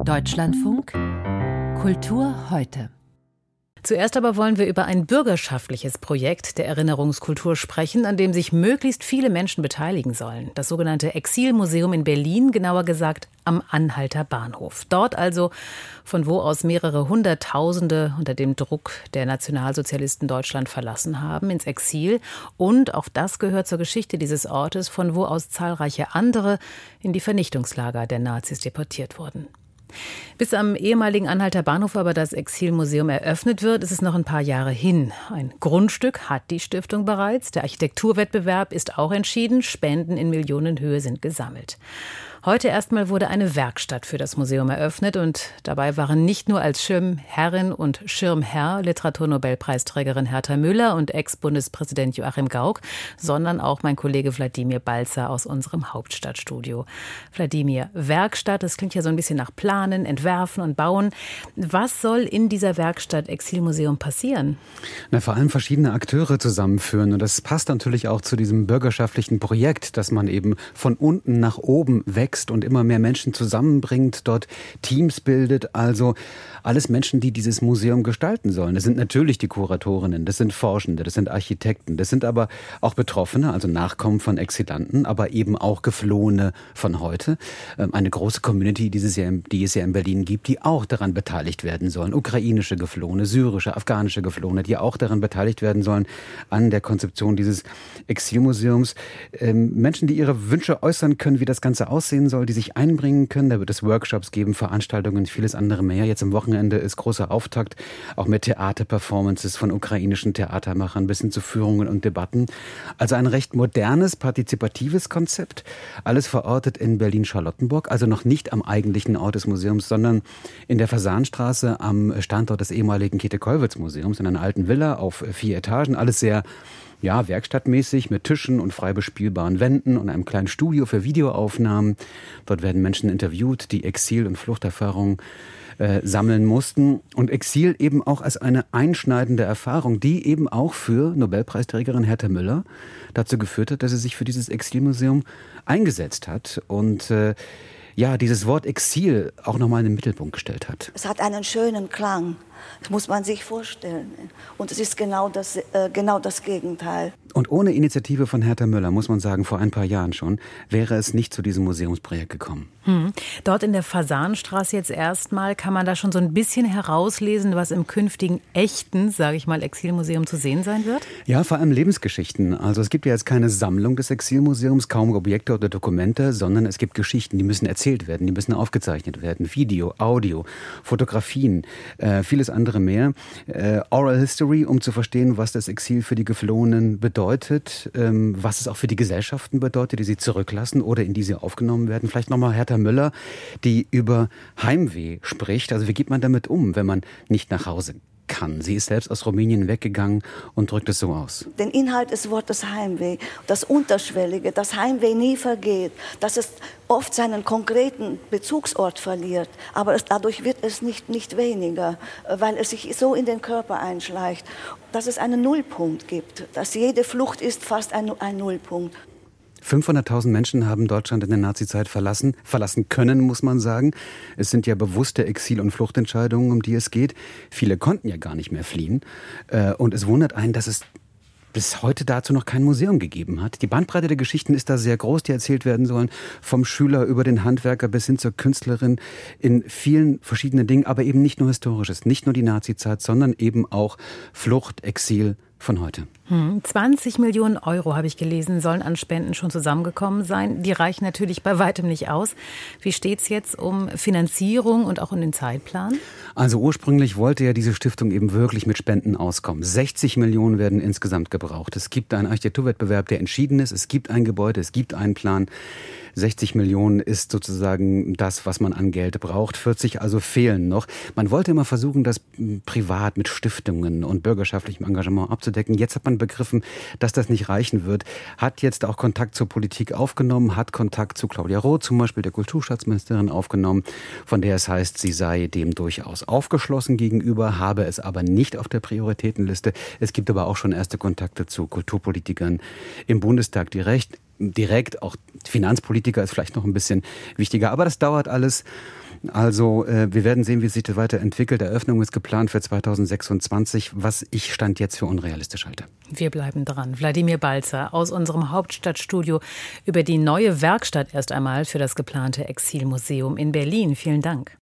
Deutschlandfunk Kultur heute. Zuerst aber wollen wir über ein bürgerschaftliches Projekt der Erinnerungskultur sprechen, an dem sich möglichst viele Menschen beteiligen sollen. Das sogenannte Exilmuseum in Berlin, genauer gesagt am Anhalter Bahnhof. Dort also, von wo aus mehrere Hunderttausende unter dem Druck der Nationalsozialisten Deutschland verlassen haben, ins Exil. Und auch das gehört zur Geschichte dieses Ortes, von wo aus zahlreiche andere in die Vernichtungslager der Nazis deportiert wurden. Bis am ehemaligen Anhalter Bahnhof aber das Exilmuseum eröffnet wird, ist es noch ein paar Jahre hin. Ein Grundstück hat die Stiftung bereits. Der Architekturwettbewerb ist auch entschieden. Spenden in Millionenhöhe sind gesammelt. Heute erstmal wurde eine Werkstatt für das Museum eröffnet und dabei waren nicht nur als Schirmherrin und Schirmherr Literaturnobelpreisträgerin Herta Müller und Ex-Bundespräsident Joachim Gauck, sondern auch mein Kollege Wladimir Balzer aus unserem Hauptstadtstudio. Wladimir, Werkstatt, das klingt ja so ein bisschen nach Planen, Entwerfen und Bauen. Was soll in dieser Werkstatt Exilmuseum passieren? Vor allem verschiedene Akteure zusammenführen und das passt natürlich auch zu diesem bürgerschaftlichen Projekt, dass man eben von unten nach oben wächst und immer mehr Menschen zusammenbringt, dort Teams bildet, also alles Menschen, die dieses Museum gestalten sollen. Das sind natürlich die Kuratorinnen, das sind Forschende, das sind Architekten, das sind aber auch Betroffene, also Nachkommen von Exilanten, aber eben auch Geflohene von heute. Eine große Community, die es ja in Berlin gibt, die auch daran beteiligt werden sollen. Ukrainische Geflohene, syrische, afghanische Geflohene, die auch daran beteiligt werden sollen an der Konzeption dieses Exilmuseums. Menschen, die ihre Wünsche äußern können, wie das Ganze aussehen soll, die sich einbringen können. Da wird es Workshops geben, Veranstaltungen, vieles andere mehr. Jetzt am Wochenende ist großer Auftakt, auch mit Theaterperformances von ukrainischen Theatermachern bis hin zu Führungen und Debatten. Also ein recht modernes, partizipatives Konzept. Alles verortet in Berlin-Charlottenburg, also noch nicht am eigentlichen Ort des Museums, sondern in der Fasanstraße am Standort des ehemaligen Käthe-Kollwitz-Museums, in einer alten Villa auf 4 Etagen. Alles sehr werkstattmäßig mit Tischen und frei bespielbaren Wänden und einem kleinen Studio für Videoaufnahmen. Dort werden Menschen interviewt, die Exil- und Fluchterfahrungen sammeln mussten. Und Exil eben auch als eine einschneidende Erfahrung, die eben auch für Nobelpreisträgerin Herta Müller dazu geführt hat, dass sie sich für dieses Exilmuseum eingesetzt hat und dieses Wort Exil auch nochmal in den Mittelpunkt gestellt hat. Es hat einen schönen Klang, das muss man sich vorstellen. Und es ist genau das Gegenteil. Und ohne Initiative von Herta Müller, muss man sagen, vor ein paar Jahren schon, wäre es nicht zu diesem Museumsprojekt gekommen. Dort in der Fasanstraße jetzt erstmal, kann man da schon so ein bisschen herauslesen, was im künftigen echten, sage ich mal, Exilmuseum zu sehen sein wird? Ja, vor allem Lebensgeschichten. Also es gibt ja jetzt keine Sammlung des Exilmuseums, kaum Objekte oder Dokumente, sondern es gibt Geschichten, die müssen erzählt werden, die müssen aufgezeichnet werden. Video, Audio, Fotografien, vieles andere mehr. Oral History, um zu verstehen, was das Exil für die Geflohenen bedeutet, was es auch für die Gesellschaften bedeutet, die sie zurücklassen oder in die sie aufgenommen werden. Vielleicht nochmal Herta Müller, die über Heimweh spricht. Also wie geht man damit um, wenn man nicht nach Hause kann? Sie ist selbst aus Rumänien weggegangen und drückt es so aus. Den Inhalt des Wortes Heimweh, das Unterschwellige, das Heimweh nie vergeht, dass es oft seinen konkreten Bezugsort verliert, aber dadurch wird es nicht weniger, weil es sich so in den Körper einschleicht, dass es einen Nullpunkt gibt, dass jede Flucht ist fast ein Nullpunkt. 500.000 Menschen haben Deutschland in der Nazizeit verlassen können, muss man sagen. Es sind ja bewusste Exil- und Fluchtentscheidungen, um die es geht. Viele konnten ja gar nicht mehr fliehen. Und es wundert einen, dass es bis heute dazu noch kein Museum gegeben hat. Die Bandbreite der Geschichten ist da sehr groß, die erzählt werden sollen. Vom Schüler über den Handwerker bis hin zur Künstlerin in vielen verschiedenen Dingen, aber eben nicht nur Historisches, nicht nur die Nazizeit, sondern eben auch Flucht, Exil von heute. 20 Millionen Euro, habe ich gelesen, sollen an Spenden schon zusammengekommen sein. Die reichen natürlich bei weitem nicht aus. Wie steht es jetzt um Finanzierung und auch um den Zeitplan? Also ursprünglich wollte ja diese Stiftung eben wirklich mit Spenden auskommen. 60 Millionen werden insgesamt gebraucht. Es gibt einen Architekturwettbewerb, der entschieden ist. Es gibt ein Gebäude, es gibt einen Plan. 60 Millionen ist sozusagen das, was man an Geld braucht. 40 also fehlen noch. Man wollte immer versuchen, das privat mit Stiftungen und bürgerschaftlichem Engagement abzudecken. Jetzt hat man begriffen, dass das nicht reichen wird. Hat jetzt auch Kontakt zur Politik aufgenommen, hat Kontakt zu Claudia Roth, zum Beispiel der Kulturstaatsministerin, aufgenommen, von der es heißt, sie sei dem durchaus aufgeschlossen gegenüber, habe es aber nicht auf der Prioritätenliste. Es gibt aber auch schon erste Kontakte zu Kulturpolitikern im Bundestag, die recht direkt. Auch Finanzpolitiker ist vielleicht noch ein bisschen wichtiger. Aber das dauert alles. Also wir werden sehen, wie sich das weiterentwickelt. Eröffnung ist geplant für 2026, was ich Stand jetzt für unrealistisch halte. Wir bleiben dran. Wladimir Balzer aus unserem Hauptstadtstudio über die neue Werkstatt erst einmal für das geplante Exilmuseum in Berlin. Vielen Dank.